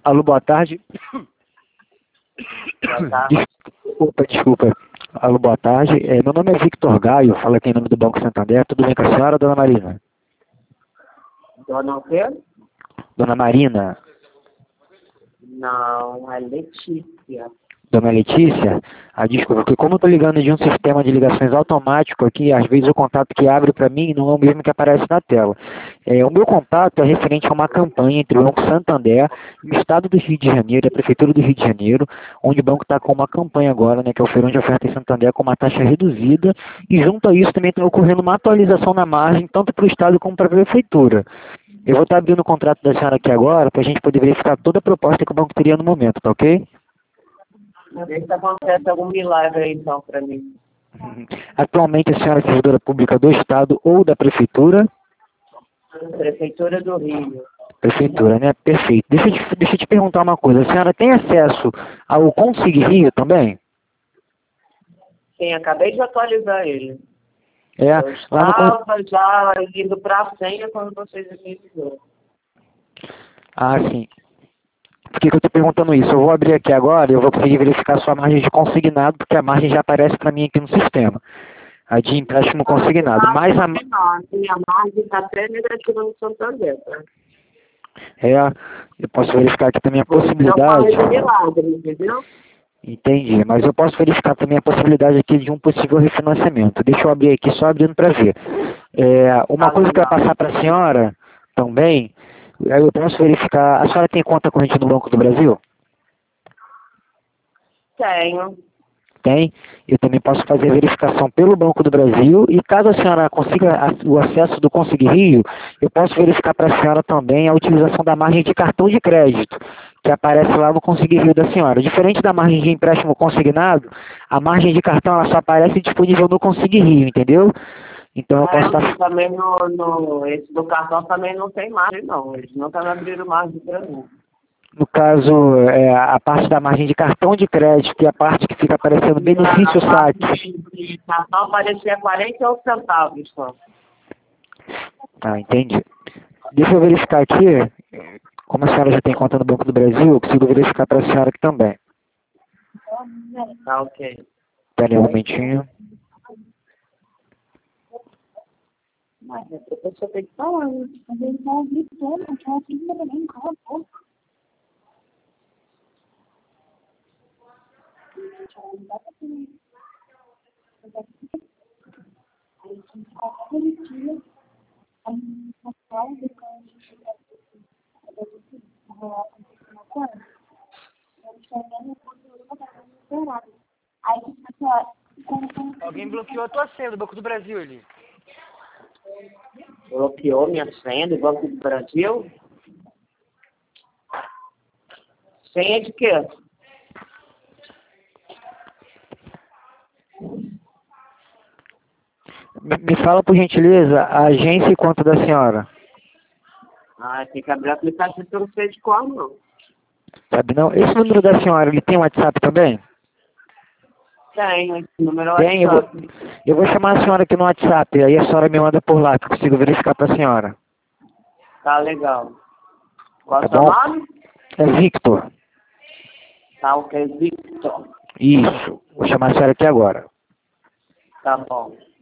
Alô, boa tarde. Boa tarde. Desculpa. Alô, boa tarde. Meu nome é Victor Gaio, falo aqui em nome do Banco Santander. Tudo bem com a senhora, dona Marina? Dona o quê? Dona Marina? Não, é Letícia. Dona Letícia? Desculpa, porque como eu estou ligando de um sistema de ligações automático aqui, às vezes o contato que abre para mim não é o mesmo que aparece na tela. O meu contato é referente a uma campanha entre o Banco Santander e o Estado do Rio de Janeiro e a Prefeitura do Rio de Janeiro, onde o banco está com uma campanha agora, né, que é o Feirão de Oferta em Santander com uma taxa reduzida, e junto a isso também está ocorrendo uma atualização na margem, tanto para o Estado como para a Prefeitura. Eu vou estar abrindo o contrato da senhora aqui agora, para a gente poder verificar toda a proposta que o banco teria no momento, tá ok? Vê se acontece algum milagre aí, então, para mim. Atualmente a senhora é servidora pública do Estado ou da Prefeitura? Prefeitura do Rio. Prefeitura, né? Perfeito. Deixa eu te perguntar uma coisa. A senhora tem acesso ao Consig Rio também? Sim, acabei de atualizar ele. Eu lá no... já indo para a senha quando vocês me ligaram. Sim. Por que eu estou perguntando isso? Eu vou abrir aqui agora e eu vou conseguir verificar a sua margem de consignado, porque a margem já aparece para mim aqui no sistema. A de empréstimo consignado. Mas a margem está até negativa no Santander, tá? Eu posso verificar aqui também a possibilidade. Não milagre, entendeu? Entendi, mas eu posso verificar também a possibilidade aqui de um possível refinanciamento. Deixa eu abrir aqui, só abrindo para ver. Uma coisa que eu ia passar para a senhora também, eu posso verificar. A senhora tem conta corrente no Banco do Brasil? Tenho. Tem? Eu também posso fazer a verificação pelo Banco do Brasil e caso a senhora consiga o acesso do Consig Rio, eu posso verificar para a senhora também a utilização da margem de cartão de crédito, que aparece lá no Consig Rio da senhora. Diferente da margem de empréstimo consignado, a margem de cartão ela só aparece disponível no Consig Rio, entendeu? Então eu posso estar... Também esse do cartão também não tem margem, não. Eles nunca me abriram margem para mim. No caso, a parte da margem de cartão de crédito e a parte que fica aparecendo benefício saque. O cartão aparecia 41 centavos só. Entendi. Deixa eu verificar aqui. Como a senhora já tem conta no Banco do Brasil, eu consigo verificar para a senhora aqui também. Tá, ok. Espera aí um momentinho. Mas a pessoa tem que falar, né? Mas ele não gritou, não tinha aqui, mas nem cala a boca. Alguém bloqueou a tua senha do Banco do Brasil ali. Bloqueou minha senha do Banco do Brasil? Senha de quê? Me fala, por gentileza, a agência e conta da senhora. Tem que abrir o aplicativo que eu não sei de qual, não. Sabe não? Esse número da senhora, ele tem WhatsApp também? Tem, esse número é Tem, WhatsApp. eu vou chamar a senhora aqui no WhatsApp, aí a senhora me manda por lá, que eu consigo verificar para a senhora. Tá legal. Qual é o Tá seu bom? nome? É Victor. Tá, ok, Victor. Isso. Vou chamar a senhora aqui agora. Tá bom.